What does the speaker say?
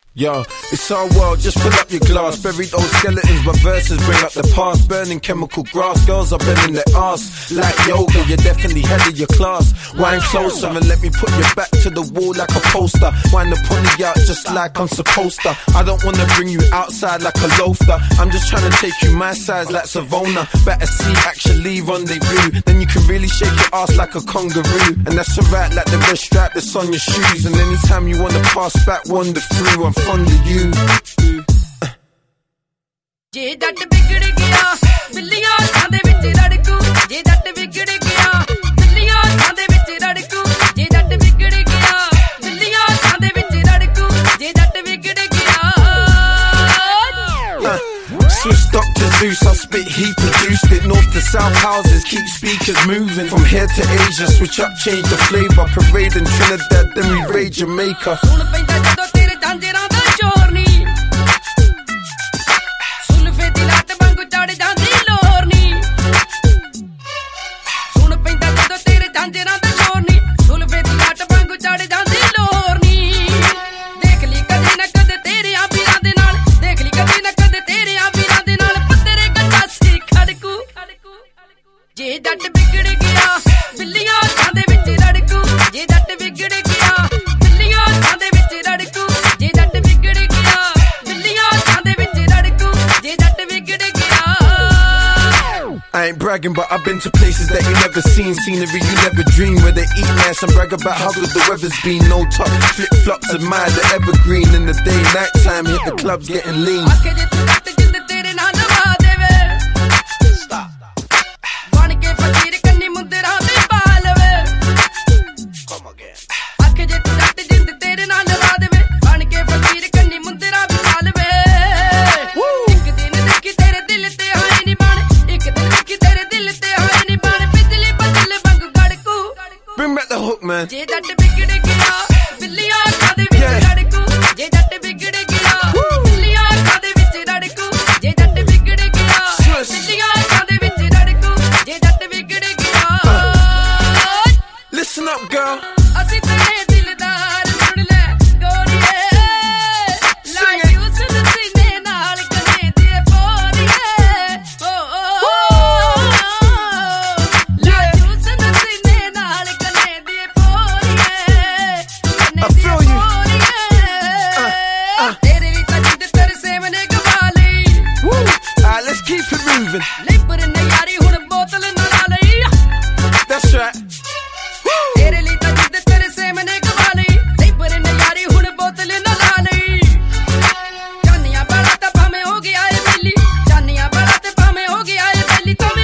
Yo, it's our world, just fill up your glass. Buried old skeletons, but verses bring up the past. Burning chemical grass, girls are bending their ass. Like yoga, you're definitely head of your class. Wind closer and let me put your back to the wall like a poster. Wind the pony out just like I'm supposed to. I don't wanna bring you outside like a loafer. I'm just trying to take you my size like Savona. Better see, actually rendezvous. Then you can really shake your ass like a kangaroo. And that's alright like the red stripe that's on your shoes. And anytime you wanna pass back, wander through, I'm fond of you. ਜੇ ਜੱਟ ਵਿਗੜ ਗਿਆ ਬਿੱਲੀਆਂ ਅੱਖਾਂ ਦੇ ਵਿੱਚ ਰੜਕੂ ਜੇ ਜੱਟ ਵਿਗੜ ਗਿਆ ਬਿੱਲੀਆਂ ਅੱਖਾਂ ਦੇ ਵਿੱਚ ਰੜਕੂ ਜੇ ਜੱਟ ਵਿਗੜ ਗਿਆ ਬਿੱਲੀਆਂ ਅੱਖਾਂ ਦੇ ਵਿੱਚ ਰੜਕੂ ਜੇ ਜੱਟ ਵਿਗੜ ਗਿਆ Switched up to Zeus, I spit, he produced it. North to south houses, keep speakers moving. From here to Asia, switch up, change the flavor. Parade in Trinidad, then we raid Jamaica. ਸੁਣ ਪੈਂਦਾ ਜਦੋਂ ਤੇਰੇ ਜਾਂਜਰਾਂ ਦਾ ਸ਼ੋਰ ਨੀ ਸੁਲਫੇ ਦੀ ਲੱਤ ਵਾਂਗੂ ਚੜ ਜਾਂਦੀ ਲੋਰ ਨੀ ਸੁਣ ਪੈਂਦਾ ਜਦੋਂ ਤੇਰੇ ਜਾਂਜਰਾਂ ਦਾ ਸ਼ੋਰ ਨੀ ਸੁਲਫੇ ਦੀ ਲੱਤ ਵਾਂਗੂ ਚੜ ਜਾਂਦੀ ਲੋਰ ਨੀ ਦੇਖ ਲਈ ਕਦੇ ਨਾ ਕਦੇ ਤੇਰੇ ਆ ਵੀਰਾਂ ਦੇ ਨਾਲ ਦੇਖ ਲਈ ਕਦੇ ਨਾ ਕਦੇ ਤੇਰੇ ਆ ਵੀਰਾਂ ਦੇ ਨਾਲ ਪੱਤਰੇ ਗੱਡਾ ਸੀ ਖੜਕੂ ਜੇ ਜੱਟ ਵਿਗੜ ਗਿਆ ਬਿੱਲੀਆਂ ਅੱਖਾਂ ਦੇ ਵਿੱਚ ਰੜਕੂ ਜੇ ਜੱਟ ਵਿਗੜ ਗਿਆ ਬਿੱਲੀਆਂ ਅੱਖਾਂ ਦੇ ਵਿੱਚ ਰੜਕੂ ਜੇ ਜੱਟ ਵਿਗੜ ਗਿਆ ਬਿੱਲੀਆਂ ਅੱਖਾਂ ਦੇ ਵਿੱਚ ਰੜਕੂ ਜੇ ਜੱਟ ਵਿਗੜ ਗਿਆ I ain't bragging, but I've been to places that you never seen. Scenery you never dreamed, where they eat nice and brag about how good the weather's been. No top, flip-flops admire the evergreen. In the day, night time, hit the clubs getting lean. ਆਖੇ ਜੇ ਤੂੰ ਜੱਟ ਜਿੰਦ ਤੇਰੇ ਨਾਲ ਨਵਾ ਦੇਵੇ ਬਣ ਕੇ ਫਕੀਰ ਕੰਨੀ ਮੁੰਦਰਾਂ ਤੇ ਪਾ ਲਵੇ ਆਖੇ ਜੇ ਤੂੰ ਜੱਟ ਜਿੰਦ ਤੇਰੇ ਨਾਲ ਨਵਾ ਦੇਵੇ ਬਣ ਕੇ ਫਕੀਰ ਕੰਨੀ ਮੁੰਦਰਾਂ ਵੀ ਪਾ ਲਵੇ ਇੱਕ ਦਿਨ ਦੇਖੀ ਤੇਰੇ ਦਿਲ ਤੇ ਆਏ ਨੀ ਬਣ ਇੱਕ ਦਿਨ ਦੇਖੀ ਤੇਰੇ ਦਿਲ ਤੇ ਆਏ ਨੀ ਬਣ ਬਿਜਲੀ ਬਦਲ ਵਾਂਗੂ ਗੜਕੂ Bring back the hook, man. ਜੇ ਜੱਟ ਵਿਗੜ ਗਿਆ ਬਿੱਲੀਆਂ ਅੱਖਾਂ ਦੇ ਵਿੱਚ ਰੜਕੂ ਜੇ ਜੱਟ ਵਿਗੜ ਗਿਆ ਬਿੱਲੀਆਂ ਅੱਖਾਂ ਦੇ ਵਿੱਚ ਰੜਕੂ ਜੇ ਜੱਟ ਵਿਗੜ ਗਿਆ ਬਿੱਲੀਆਂ ਅੱਖਾਂ ਦੇ ਵਿੱਚ ਰੜਕੂ ਜੇ ਜੱਟ ਵਿਗੜ ਗਿਆ Listen up, girl. ਅਸੀਂ ਤੇਰੇ ਦਿਲਦਾਰ ਸੁਣ ਲੈ ਗੋਰੀਏ ਲਾਈ ਉਸ ਸੀਨੇ ਨਾਲ ਕਨੇ ਦੀ ਪੋਰੀਏ ਲਾਈ ਉਸ ਸੀਨੇ ਨਾਲ ਕਨੇ ਦੀ ਪੋਰੀਏ I feel you. ਤੇਰੇ ਲਈ ਤਾਂ ਜਿੱਦ ਤਰਸੇ ਮਨੇ ਗਵਾ ਲਈ Alright, let's keep it moving. ਲੈਪਰ ਨੇ ਯਾਰੀ ਹੁਣ ਬੋਤਲ ਨਾਲ ਲਈ That's right. ਤੇਰੇ ਲਈ ਤਾਂ ਜਿੱਦ ਤਰਸੇ ਮਨੇ ਗਵਾ ਲਈ ਲੈਪਰ ਨੇ ਯਾਰੀ ਹੁਣ ਬੋਤਲ ਨਾਲ ਲਈ ਚਾਨੀਆਂ ਵਾਲਾ ਤਾਂ ਭਾਵੇਂ ਹੋ ਗਿਆ ਏ ਬੈਲੀ ਚਾਨੀਆਂ ਵਾਲਾ ਤੇ ਭਾਵੇਂ ਹੋ ਗਿਆ ਏ ਬੈਲੀ ਤੂੰ